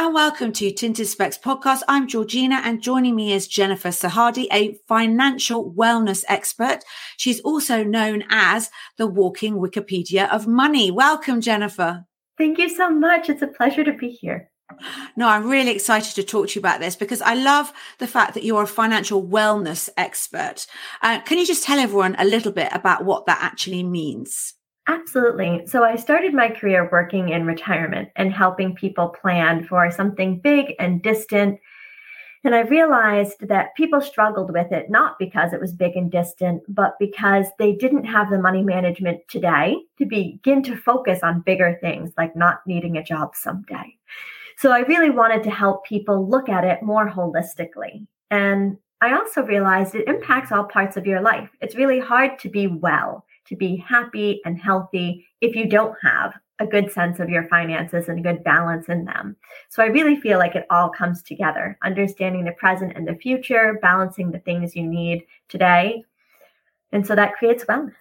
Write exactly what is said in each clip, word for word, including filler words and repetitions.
and welcome to Tinted Specs podcast. I'm Georgina, and joining me is Jennifer Sahadi, a financial wellness expert. She's also known as the walking Wikipedia of money. Welcome, Jennifer. Thank you so much. It's a pleasure to be here. No, I'm really excited to talk to you about this because I love the fact that you're a financial wellness expert. Uh, can you just tell everyone a little bit about what that actually means? Absolutely. So I started my career working in retirement and helping people plan for something big and distant. And I realized that people struggled with it, not because it was big and distant, but because they didn't have the money management today to begin to focus on bigger things like not needing a job someday. So I really wanted to help people look at it more holistically. And I also realized it impacts all parts of your life. It's really hard to be well, to be happy and healthy if you don't have a good sense of your finances and a good balance in them. So I really feel like it all comes together, understanding the present and the future, balancing the things you need today. And so that creates wellness.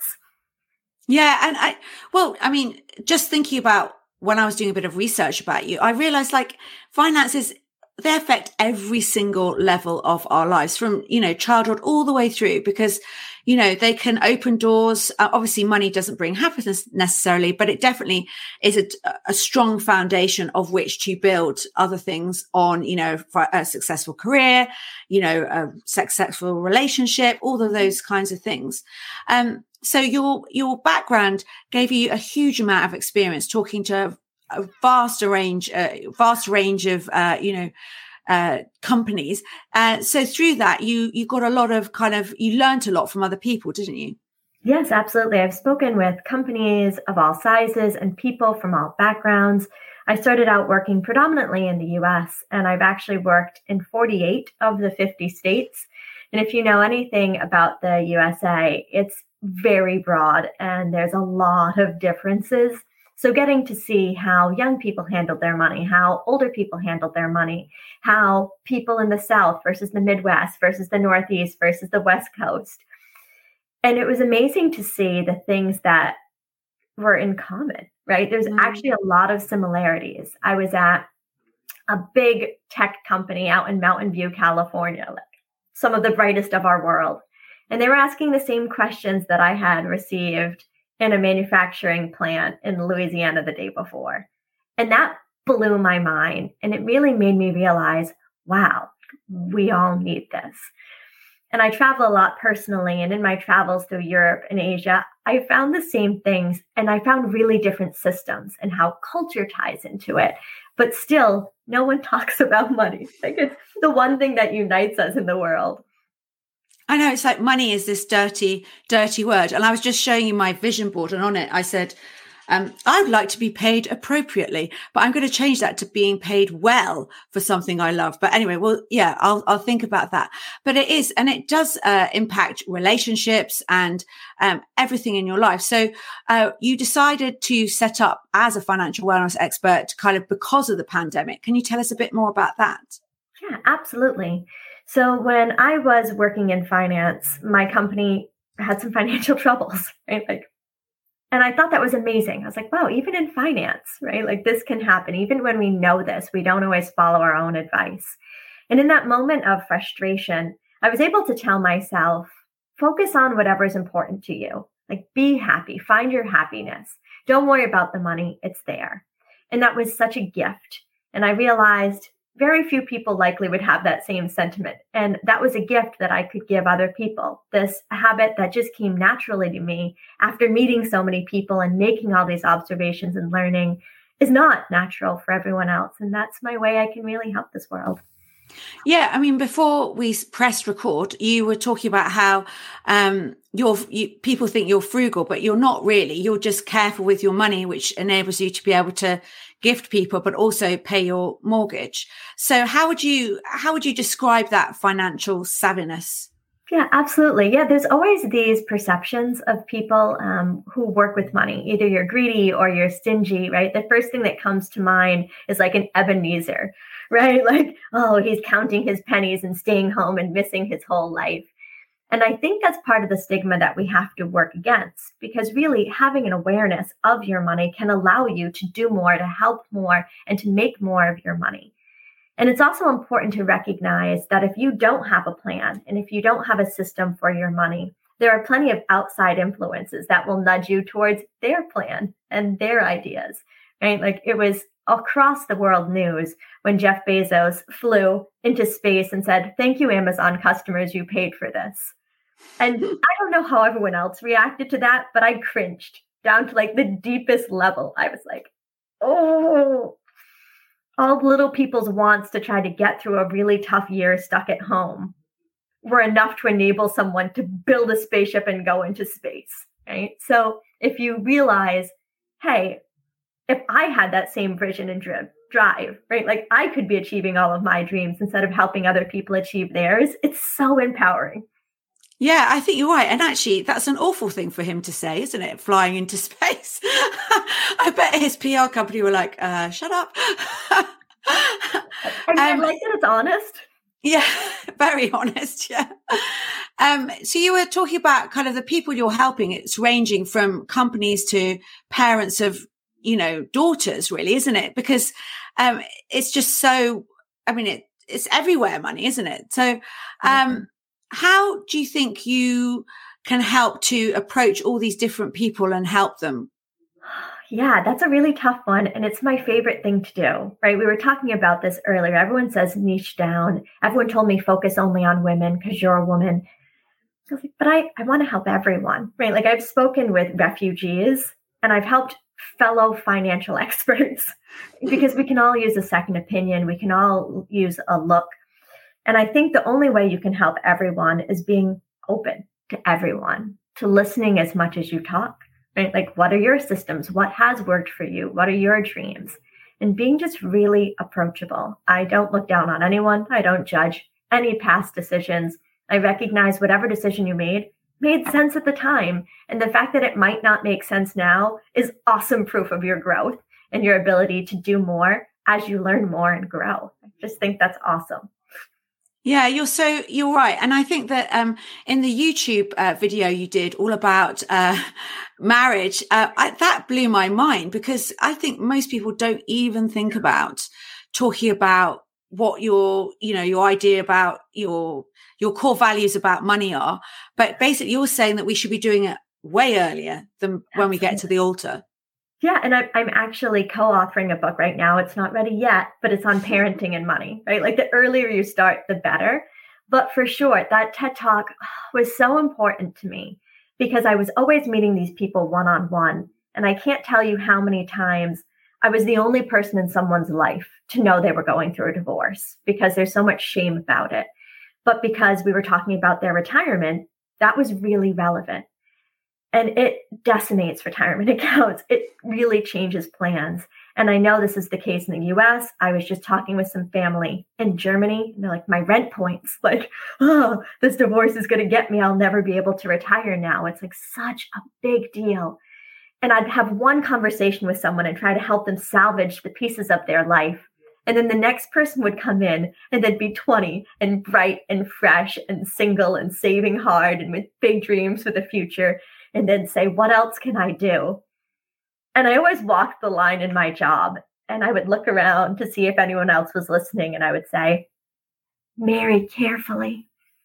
Yeah. And I, well, I mean, just thinking about when I was doing a bit of research about you, I realized like finances, they affect every single level of our lives from, you know, childhood all the way through because, you know, they can open doors. Uh, obviously, money doesn't bring happiness necessarily, but it definitely is a, a strong foundation of which to build other things on, you know, for a successful career, you know, a successful relationship, all of those kinds of things. Um, so your, your background gave you a huge amount of experience talking to a vast range, uh, vast range of, uh, you know, uh, companies. Uh, so through that, you, you got a lot of kind of, you learned a lot from other people, didn't you? Yes, absolutely. I've spoken with companies of all sizes and people from all backgrounds. I started out working predominantly in the U S, and I've actually worked in forty-eight of the fifty states. And if you know anything about the U S A, it's very broad and there's a lot of differences. So getting to see how young people handled their money, how older people handled their money, how people in the South versus the Midwest versus the Northeast versus the West Coast. And it was amazing to see the things that were in common, right? There's mm-hmm. actually a lot of similarities. I was at a big tech company out in Mountain View, California, like some of the brightest of our world. And they were asking the same questions that I had received in a manufacturing plant in Louisiana the day before. And that blew my mind. And it really made me realize, wow, we all need this. And I travel a lot personally. And in my travels through Europe and Asia, I found the same things. And I found really different systems and how culture ties into it. But still, no one talks about money. Like it's the one thing that unites us in the world. I know it's like money is this dirty, dirty word. And I was just showing you my vision board, and on it, I said, um, I would like to be paid appropriately, but I'm going to change that to being paid well for something I love. But anyway, well, yeah, I'll, I'll think about that. But it is, and it does uh, impact relationships and um, everything in your life. So uh, you decided to set up as a financial wellness expert kind of because of the pandemic. Can you tell us a bit more about that? Yeah, absolutely. So when I was working in finance, my company had some financial troubles, right? Like, and I thought that was amazing. I was like, wow, even in finance, right? Like this can happen. Even when we know this, we don't always follow our own advice. And in that moment of frustration, I was able to tell myself, focus on whatever is important to you. Like be happy, find your happiness. Don't worry about the money. It's there. And that was such a gift. And I realized very few people likely would have that same sentiment. And that was a gift that I could give other people. This habit that just came naturally to me after meeting so many people and making all these observations and learning is not natural for everyone else. And that's my way I can really help this world. Yeah, I mean, before we pressed record, you were talking about how um, you're, you, people think you're frugal, but you're not really. You're just careful with your money, which enables you to be able to gift people, but also pay your mortgage. So how would you how would you describe that financial savviness? Yeah, absolutely. Yeah, there's always these perceptions of people um, who work with money. Either you're greedy or you're stingy, right? The first thing that comes to mind is like an Ebenezer, right? Like, oh, he's counting his pennies and staying home and missing his whole life. And I think that's part of the stigma that we have to work against, because really having an awareness of your money can allow you to do more, to help more, and to make more of your money. And it's also important to recognize that if you don't have a plan and if you don't have a system for your money, there are plenty of outside influences that will nudge you towards their plan and their ideas, right? Like it was across the world news when Jeff Bezos flew into space and said, "Thank you, Amazon customers, you paid for this." And I don't know how everyone else reacted to that, but I cringed down to like the deepest level. I was like, oh, all little people's wants to try to get through a really tough year stuck at home were enough to enable someone to build a spaceship and go into space, right? So if you realize, hey, if I had that same vision and drive, right? Like I could be achieving all of my dreams instead of helping other people achieve theirs. It's so empowering. Yeah, I think you're right. And actually, that's an awful thing for him to say, isn't it? Flying into space. I bet his P R company were like, uh, shut up. I mean, um, I like that it's honest. Yeah, very honest. Yeah. Um, so you were talking about kind of the people you're helping. It's ranging from companies to parents of, you know, daughters, really, isn't it? Because um, it's just so, I mean, it, it's everywhere money, isn't it? So um, mm-hmm. How do you think you can help to approach all these different people and help them? Yeah, that's a really tough one. And it's my favorite thing to do, right? We were talking about this earlier. Everyone says niche down. Everyone told me focus only on women because you're a woman. I was like, but I, I want to help everyone, right? Like I've spoken with refugees and I've helped fellow financial experts because we can all use a second opinion. We can all use a look. And I think the only way you can help everyone is being open to everyone, to listening as much as you talk, right? Like, what are your systems? What has worked for you? What are your dreams? And being just really approachable. I don't look down on anyone. I don't judge any past decisions. I recognize whatever decision you made made sense at the time. And the fact that it might not make sense now is awesome proof of your growth and your ability to do more as you learn more and grow. I just think that's awesome. Yeah, you're so, you're right. And I think that um, in the YouTube uh, video you did all about uh, marriage, uh, I, that blew my mind because I think most people don't even think about talking about what your, you know, your idea about your, your core values about money are. But basically you're saying that we should be doing it way earlier than when we get to the altar. Yeah. And I'm, I'm actually co-authoring a book right now. It's not ready yet, but it's on parenting and money, right? Like the earlier you start, the better. But for sure, that TED Talk was so important to me because I was always meeting these people one-on-one. And I can't tell you how many times I was the only person in someone's life to know they were going through a divorce because there's so much shame about it. But because we were talking about their retirement, that was really relevant. And it decimates retirement accounts. It really changes plans. And I know this is the case in the U S. I was just talking with some family in Germany. And they're like, my rent points, like, oh, this divorce is going to get me. I'll never be able to retire now. It's like such a big deal. And I'd have one conversation with someone and try to help them salvage the pieces of their life. And then the next person would come in and they'd be twenty and bright and fresh and single and saving hard and with big dreams for the future. And then say, what else can I do? And I always walked the line in my job. And I would look around to see if anyone else was listening. And I would say, marry carefully.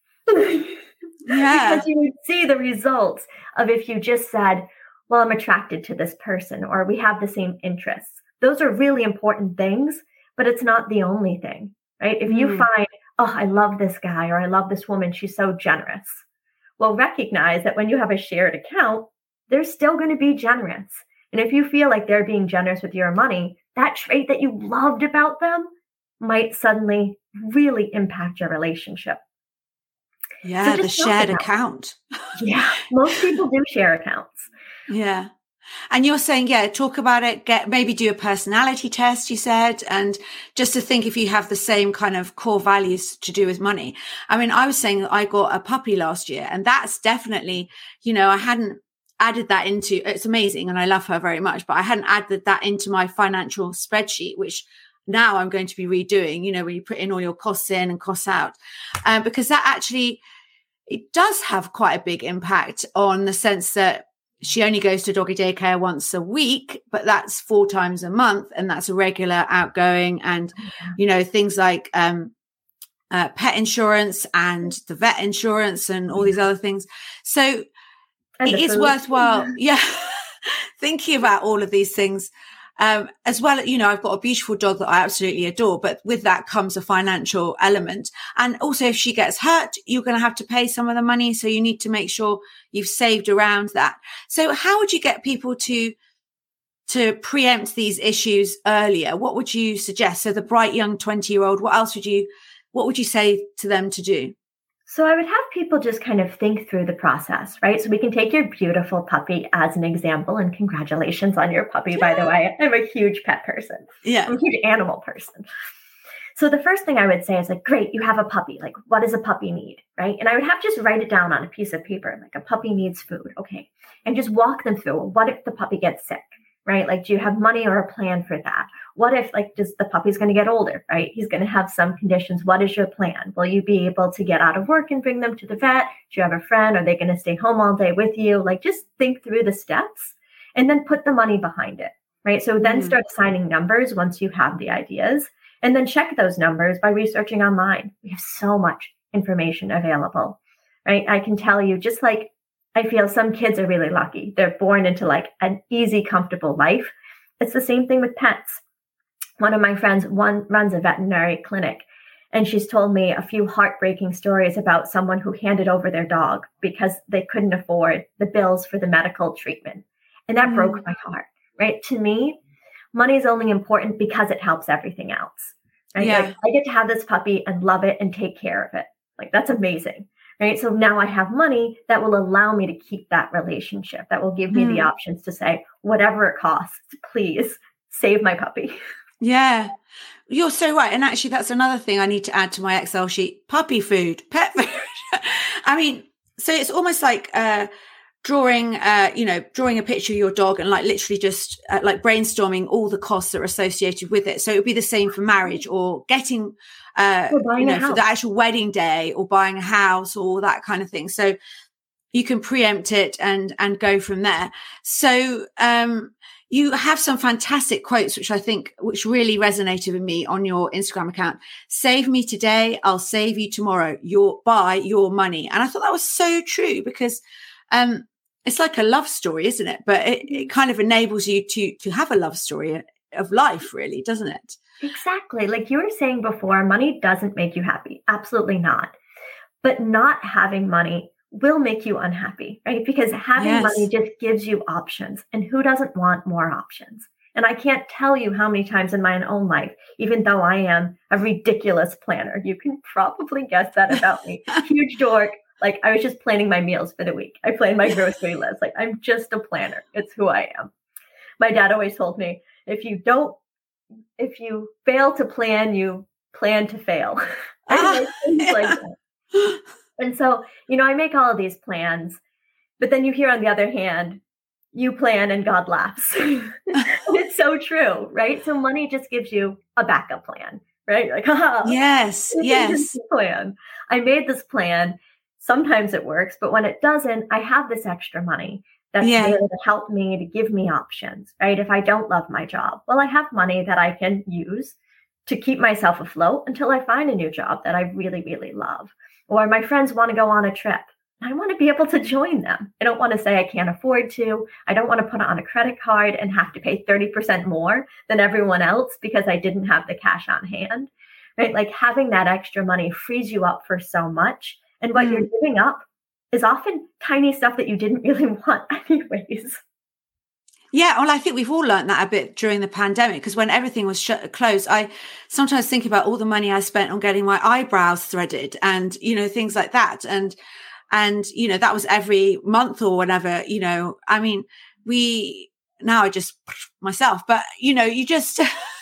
Yeah. Because you would see the results of if you just said, well, I'm attracted to this person or we have the same interests. Those are really important things, but it's not the only thing, right? If you mm. find, oh, I love this guy or I love this woman, she's so generous. Well, recognize that when you have a shared account, they're still going to be generous. And if you feel like they're being generous with your money, that trait that you loved about them might suddenly really impact your relationship. Yeah, so the shared account. Yeah, most people do share accounts. Yeah. And you're saying, yeah, talk about it, get maybe do a personality test, you said, and just to think if you have the same kind of core values to do with money. I mean, I was saying that I got a puppy last year, and that's definitely, you know, I hadn't added that into, it's amazing and I love her very much, but I hadn't added that into my financial spreadsheet, which now I'm going to be redoing, you know, where you put in all your costs in and costs out, um, because that actually, it does have quite a big impact on the sense that she only goes to doggy daycare once a week, but that's four times a month. And that's a regular outgoing. And, Yeah. you know, things like um, uh, pet insurance and the vet insurance and all these other things. So And it the is food. worthwhile. Yeah. Thinking about all of these things. Um, as well, you know, I've got a beautiful dog that I absolutely adore, but with that comes a financial element. And also if she gets hurt, you're going to have to pay some of the money. So you need to make sure you've saved around that. So how would you get people to, to preempt these issues earlier? What would you suggest? So the bright young twenty year old, what else would you, what would you say to them to do? So I would have people just kind of think through the process, right? So we can take your beautiful puppy as an example, and congratulations on your puppy, by the way. I'm a huge pet person. Yeah. I'm a huge animal person. So the first thing I would say is like, great, you have a puppy. Like, what does a puppy need, right? And I would have just write it down on a piece of paper, like a puppy needs food. Okay. And just walk them through, well, what if the puppy gets sick, right? Like, do you have money or a plan for that? What if, like, does the puppy's going to get older, right? He's going to have some conditions. What is your plan? Will you be able to get out of work and bring them to the vet? Do you have a friend? Are they going to stay home all day with you? Like, just think through the steps and then put the money behind it, right? So then Mm. start assigning numbers once you have the ideas, and then check those numbers by researching online. We have so much information available, right? I can tell you, just like I feel some kids are really lucky. They're born into like an easy, comfortable life. It's the same thing with pets. One of my friends one runs a veterinary clinic, and she's told me a few heartbreaking stories about someone who handed over their dog because they couldn't afford the bills for the medical treatment. And that Mm. broke my heart, right? To me, money is only important because it helps everything else, right? Yeah. Like, I get to have this puppy and love it and take care of it. Like, that's amazing, right? So now I have money that will allow me to keep that relationship, that will give me the Mm. options to say, whatever it costs, please save my puppy. Yeah, you're so right. And actually, that's another thing I need to add to my Excel sheet: puppy food, pet food. I mean, so it's almost like uh, drawing, uh, you know, drawing a picture of your dog and like literally just uh, like brainstorming all the costs that are associated with it. So it would be the same for marriage or getting, uh, Or buying you a know, for house. the actual wedding day or buying a house or that kind of thing. So you can preempt it and and go from there. So um, you have some fantastic quotes, which I think, which really resonated with me on your Instagram account. Save me today, I'll save you tomorrow. Your buy your money. And I thought that was so true because um, it's like a love story, isn't it? But it, it kind of enables you to to have a love story of life, really, doesn't it? Exactly. Like you were saying before, money doesn't make you happy. Absolutely not. But not having money will make you unhappy, right? Because having Yes. money just gives you options. And who doesn't want more options? And I can't tell you how many times in my own life, even though I am a ridiculous planner, you can probably guess that about me. Huge dork. Like, I was just planning my meals for the week. I plan my grocery list. Like, I'm just a planner. It's who I am. My dad always told me, if you don't, if you fail to plan, you plan to fail. Anyway, things like that. And so, you know, I make all of these plans, but then you hear on the other hand, you plan and God laughs. It's so true, right? So money just gives you a backup plan, right? Like, haha. Yes, yes. Plan. I made this plan. Sometimes it works, but when it doesn't, I have this extra money that's Yeah. there to help me, to give me options, right? If I don't love my job, well, I have money that I can use to keep myself afloat until I find a new job that I really, really love. Or my friends want to go on a trip. I want to be able to join them. I don't want to say I can't afford to. I don't want to put it on a credit card and have to pay thirty percent more than everyone else because I didn't have the cash on hand, right? Like having that extra money frees you up for so much. And what Mm. you're giving up is often tiny stuff that you didn't really want anyways. Yeah, well, I think we've all learned that a bit during the pandemic because when everything was shut, closed, I sometimes think about all the money I spent on getting my eyebrows threaded and, you know, things like that. And, and, you know, that was every month or whatever, you know, I mean, we, now I just myself, but, you know, you just,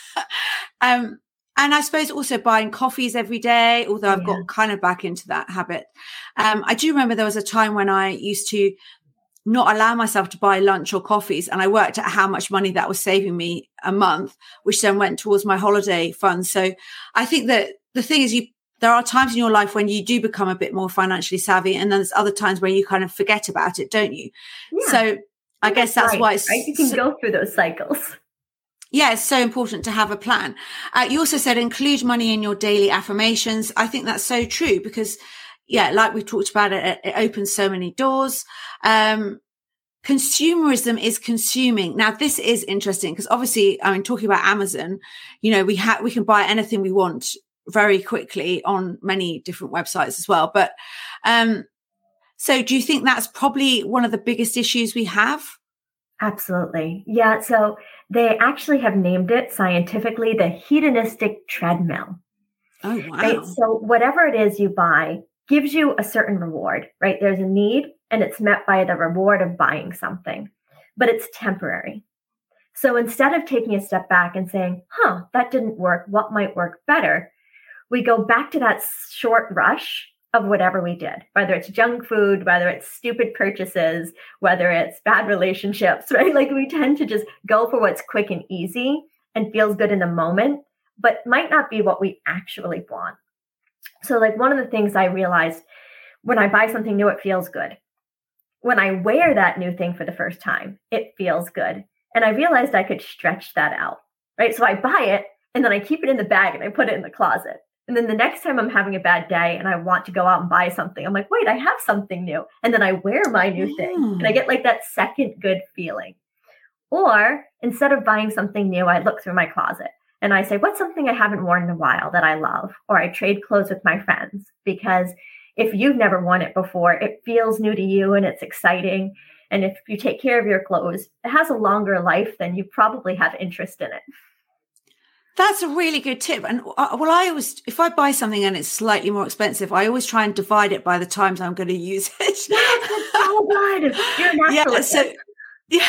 um, and I suppose also buying coffees every day, although I've Yeah. got kind of back into that habit. Um, I do remember there was a time when I used to not allow myself to buy lunch or coffees. And I worked out how much money that was saving me a month, which then went towards my holiday fund. So I think that the thing is you, there are times in your life when you do become a bit more financially savvy. And then there's other times where you kind of forget about it, don't you? Yeah. So I guess that's life, why it's right? You can so, go through those cycles. yeah, it's so important to have a plan. Uh, you also said include money in your daily affirmations. I think that's so true because, yeah, like we talked about, it, it opens so many doors. Um, consumerism is consuming. Now, this is interesting because obviously, I mean, talking about Amazon, you know, we have, we can buy anything we want very quickly on many different websites as well. But, um, so do you think that's probably one of the biggest issues we have? Absolutely. Yeah. So they actually have named it scientifically the hedonistic treadmill. Oh, wow. Right. So whatever it is you buy gives you a certain reward, right? There's a need and it's met by the reward of buying something, but it's temporary. So instead of taking a step back and saying, huh, that didn't work, what might work better? We go back to that short rush of whatever we did, whether it's junk food, whether it's stupid purchases, whether it's bad relationships, right? Like we tend to just go for what's quick and easy and feels good in the moment, but might not be what we actually want. So like one of the things I realized when I buy something new, it feels good. When I wear that new thing for the first time, it feels good. And I realized I could stretch that out, right? So I buy it and then I keep it in the bag and I put it in the closet. And then the next time I'm having a bad day and I want to go out and buy something, I'm like, wait, I have something new. And then I wear my new thing and I get like that second good feeling. Or instead of buying something new, I look through my closet and I say, what's something I haven't worn in a while that I love? Or I trade clothes with my friends, because if you've never worn it before, it feels new to you and it's exciting. And if you take care of your clothes, it has a longer life than you probably have interest in it. That's a really good tip. And uh, well, I always, if I buy something and it's slightly more expensive, I always try and divide it by the times I'm going to use it. Yes, that's so good. You're a naturalist. Yeah, so yeah,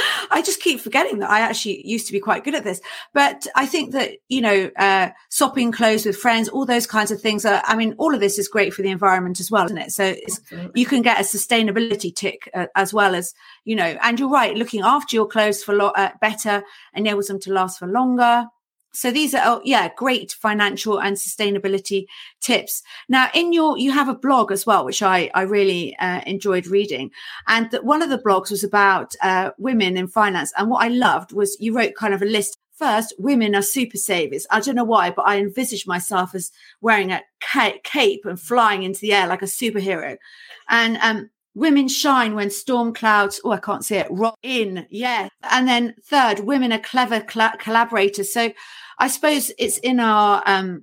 I just keep forgetting that I actually used to be quite good at this. But I think that, you know, uh, swapping clothes with friends, all those kinds of things are, I mean, all of this is great for the environment as well, isn't it? So it's, you can get a sustainability tick uh, as well as, you know, and you're right, looking after your clothes for lo- uh, better enables them to last for longer. So these are, oh, yeah, great financial and sustainability tips. Now, in your, you have a blog as well, which I, I really uh, enjoyed reading. And that one of the blogs was about uh, women in finance. And what I loved was you wrote kind of a list. First, women are super savers. I don't know why, but I envisaged myself as wearing a cape and flying into the air like a superhero. And, um, women shine when storm clouds, oh, I can't see it, roll in. Yeah. And then third, women are clever cl- collaborators. So I suppose it's in our um,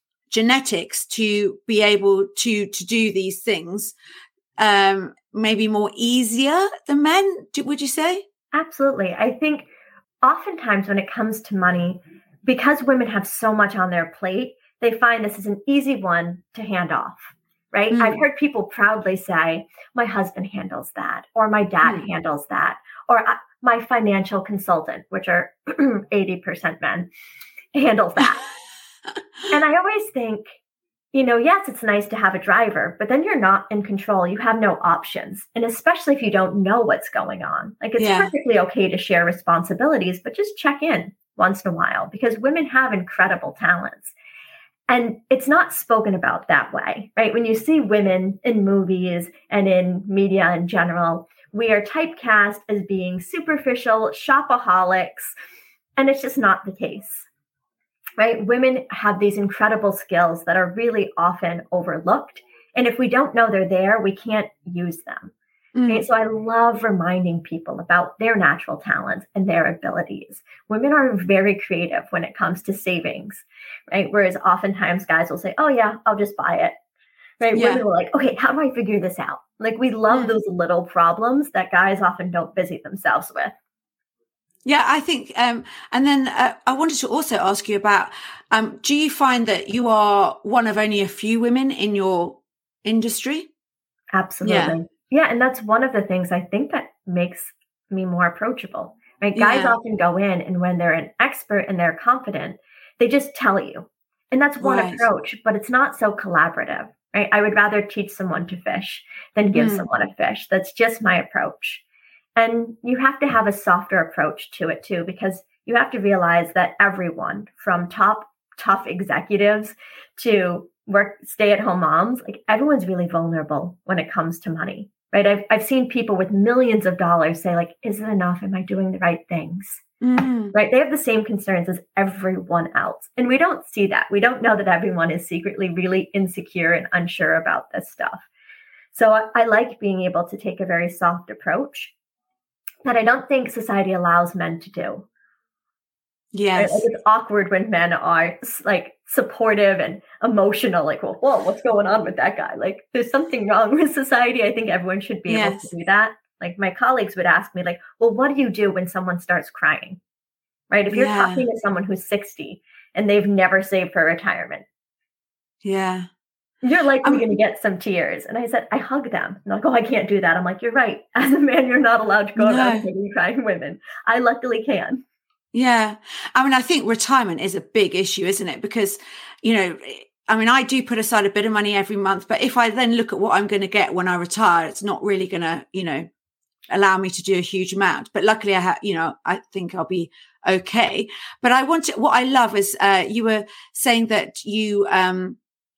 genetics to be able to, to do these things, um, maybe more easier than men, would you say? Absolutely. I think oftentimes when it comes to money, because women have so much on their plate, they find this is an easy one to hand off. Right. Mm. I've heard people proudly say, my husband handles that, or my dad mm. handles that, or uh, my financial consultant, which are eighty percent men, handles that. And I always think, you know, yes, it's nice to have a driver, but then you're not in control. You have no options. And especially if you don't know what's going on, like it's yeah. perfectly okay to share responsibilities, but just check in once in a while, because women have incredible talents. And it's not spoken about that way, right? When you see women in movies and in media in general, we are typecast as being superficial shopaholics, and it's just not the case, right? Women have these incredible skills that are really often overlooked. And if we don't know they're there, we can't use them. Mm. Right? So I love reminding people about their natural talents and their abilities. Women are very creative when it comes to savings, right? Whereas oftentimes guys will say, oh yeah, I'll just buy it, right? Yeah. Women are like, okay, how do I figure this out? Like we love mm. those little problems that guys often don't busy themselves with. Yeah, I think, um, and then uh, I wanted to also ask you about, um, do you find that you are one of only a few women in your industry? Absolutely. Yeah. Yeah, and that's one of the things I think that makes me more approachable. Right? Guys yeah. often go in, and when they're an expert and they're confident, they just tell you. And that's one right. approach, but it's not so collaborative. Right? I would rather teach someone to fish than give mm. someone a fish. That's just my approach. And you have to have a softer approach to it too, because you have to realize that everyone, from top tough executives to work stay-at-home moms, like everyone's really vulnerable when it comes to money. right? I've, I've seen people with millions of dollars say like, is it enough? Am I doing the right things? Mm. Right? They have the same concerns as everyone else. And we don't see that. We don't know that everyone is secretly really insecure and unsure about this stuff. So I, I like being able to take a very soft approach that I don't think society allows men to do. Yes. Right? Like it's awkward when men are like supportive and emotional, like, well, whoa, what's going on with that guy? Like there's something wrong with society. I think everyone should be yes. able to do that. Like my colleagues would ask me like, well, what do you do when someone starts crying? Right? If you're yeah. talking to someone who's sixty and they've never saved for retirement. Yeah. You're likely going to get some tears. And I said, I hug them. I'm like, oh, I can't do that. I'm like, you're right. As a man, you're not allowed to go no. around hugging crying women. I luckily can. Yeah. I mean, I think retirement is a big issue, isn't it? Because, you know, I mean, I do put aside a bit of money every month, but if I then look at what I'm going to get when I retire, it's not really going to, you know, allow me to do a huge amount. But luckily I have, you know, I think I'll be okay. But I want to, what I love is uh, you were saying that you, um,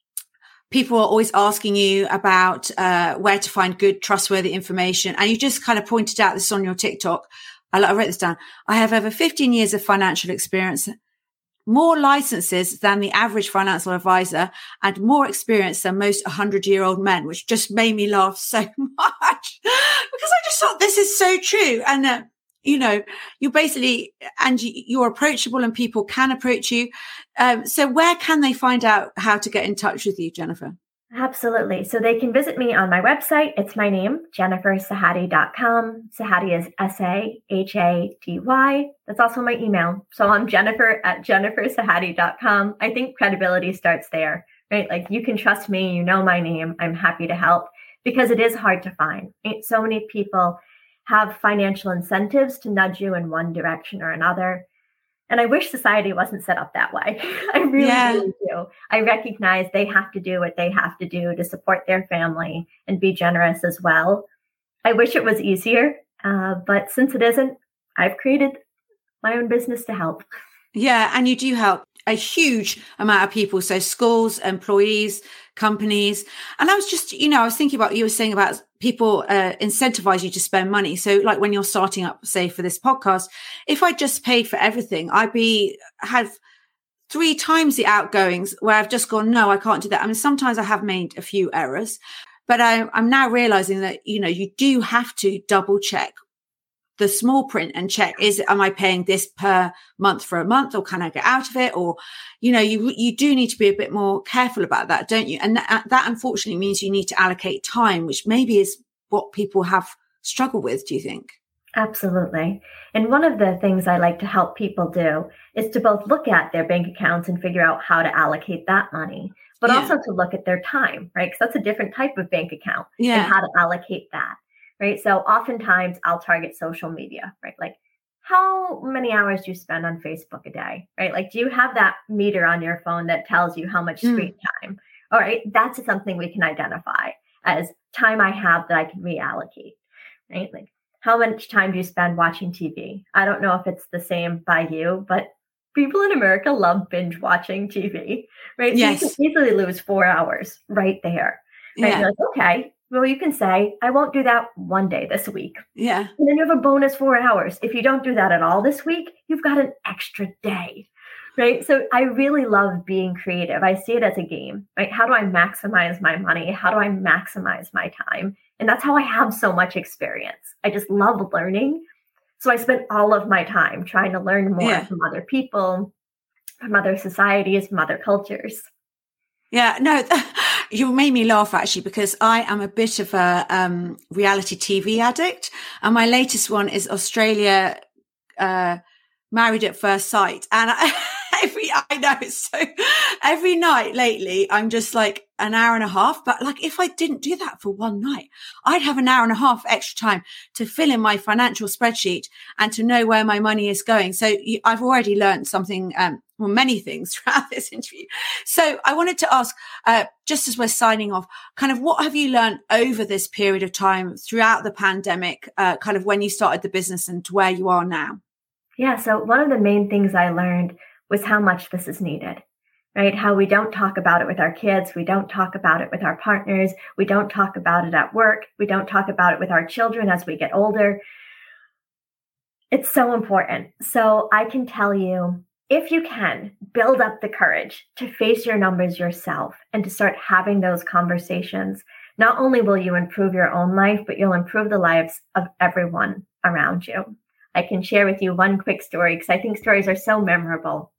people are always asking you about uh, where to find good, trustworthy information. And you just kind of pointed out this on your TikTok. I, I wrote this down. I have over fifteen years of financial experience, more licenses than the average financial advisor, and more experience than most hundred-year-old men, which just made me laugh so much because I just thought this is so true. And, uh, you know, you basically, and you, you're approachable and people can approach you. Um, so where can they find out how to get in touch with you, Jennifer? Absolutely. So they can visit me on my website. It's my name, jennifer sahady dot com. Sahady is S A H A D Y. That's also my email. So I'm Jennifer at jennifer sahady dot com. I think credibility starts there, right? Like you can trust me. You know my name. I'm happy to help because it is hard to find. So many people have financial incentives to nudge you in one direction or another. And I wish society wasn't set up that way. I really, yeah. really do. I recognize they have to do what they have to do to support their family and be generous as well. I wish it was easier, uh, but since it isn't, I've created my own business to help. Yeah, and you do help a huge amount of people. So schools, employees, companies. And I was just, you know, I was thinking about, you were saying about people uh, incentivize you to spend money. So like when you're starting up, say for this podcast, if I just paid for everything, I'd be, have three times the outgoings where I've just gone, no, I can't do that. I mean, sometimes I have made a few errors, but I, I'm now realizing that, you know, you do have to double check the small print and check, is, am I paying this per month for a month, or can I get out of it? Or, you know, you, you do need to be a bit more careful about that, don't you? And that, that unfortunately means you need to allocate time, which maybe is what people have struggled with. Do you think? Absolutely. And one of the things I like to help people do is to both look at their bank accounts and figure out how to allocate that money, but yeah. also to look at their time, right? Because that's a different type of bank account yeah. and how to allocate that. Right. So oftentimes I'll target social media, right? Like how many hours do you spend on Facebook a day, right? Like, do you have that meter on your phone that tells you how much screen mm. time? All right. That's something we can identify as time I have that I can reallocate, right? Like how much time do you spend watching T V? I don't know if it's the same by you, but people in America love binge watching T V, right? Yes. So you can easily lose four hours right there. Right? Yeah. You're like, okay. Well, you can say, I won't do that one day this week. Yeah. And then you have a bonus four hours. If you don't do that at all this week, you've got an extra day, right? So I really love being creative. I see it as a game, right? How do I maximize my money? How do I maximize my time? And that's how I have so much experience. I just love learning. So I spend all of my time trying to learn more yeah. from other people, from other societies, from other cultures. Yeah, no, you made me laugh actually, because I am a bit of a um, reality T V addict. And my latest one is Australia uh, Married at First Sight. And I, every, I know, so every night lately, I'm just like an hour and a half. But like, if I didn't do that for one night, I'd have an hour and a half extra time to fill in my financial spreadsheet and to know where my money is going. So you, I've already learned something, um, well, many things throughout this interview. So I wanted to ask, uh, just as we're signing off, kind of what have you learned over this period of time throughout the pandemic, uh, kind of when you started the business and to where you are now? Yeah. So one of the main things I learned was how much this is needed, right? How we don't talk about it with our kids. We don't talk about it with our partners. We don't talk about it at work. We don't talk about it with our children as we get older. It's so important. So I can tell you, if you can, build up the courage to face your numbers yourself and to start having those conversations. Not only will you improve your own life, but you'll improve the lives of everyone around you. I can share with you one quick story because I think stories are so memorable.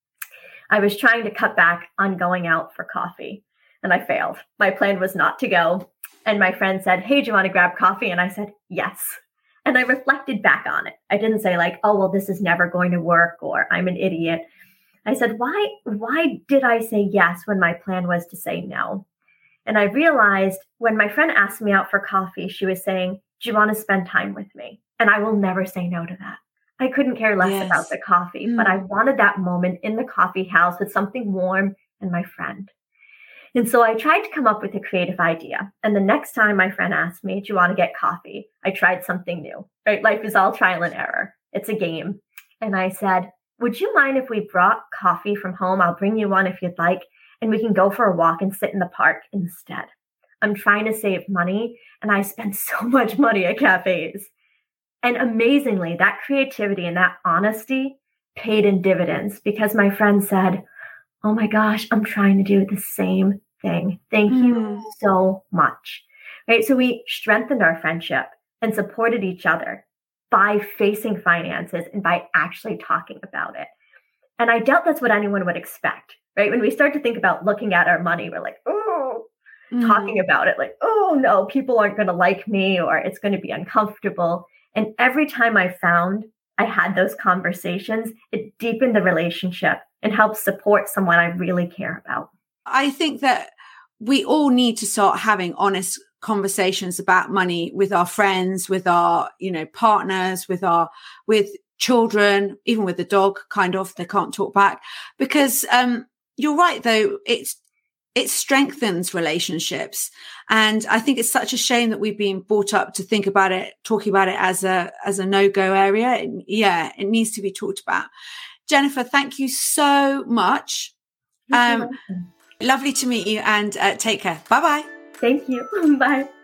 I was trying to cut back on going out for coffee and I failed. My plan was not to go. And my friend said, hey, do you want to grab coffee? And I said, yes. And I reflected back on it. I didn't say like, oh, well, this is never going to work or I'm an idiot. I said, why, why did I say yes when my plan was to say no? And I realized when my friend asked me out for coffee, she was saying, do you want to spend time with me? And I will never say no to that. I couldn't care less yes. about the coffee, mm. but I wanted that moment in the coffee house with something warm and my friend. And so I tried to come up with a creative idea. And the next time my friend asked me, do you want to get coffee? I tried something new, right? Life is all trial and error. It's a game. And I said, would you mind if we brought coffee from home? I'll bring you one if you'd like. And we can go for a walk and sit in the park instead. I'm trying to save money. And I spend so much money at cafes. And amazingly, that creativity and that honesty paid in dividends because my friend said, oh my gosh, I'm trying to do the same thing. Thank mm. you so much. Right. So we strengthened our friendship and supported each other by facing finances and by actually talking about it. And I doubt that's what anyone would expect. Right. When we start to think about looking at our money, we're like, oh, mm. talking about it like, oh, no, people aren't going to like me or it's going to be uncomfortable. And every time I found I had those conversations, it deepened the relationship and helped support someone I really care about. I think that we all need to start having honest conversations about money with our friends, with our, you know, partners, with our, with children, even with the dog, kind of, they can't talk back. Because um, you're right, though, it's, it strengthens relationships. And I think it's such a shame that we've been brought up to think about it, talking about it as a, as a no-go area. And yeah, it needs to be talked about. Jennifer, thank you so much. Um, lovely to meet you and uh, take care. Bye-bye. Thank you. Bye.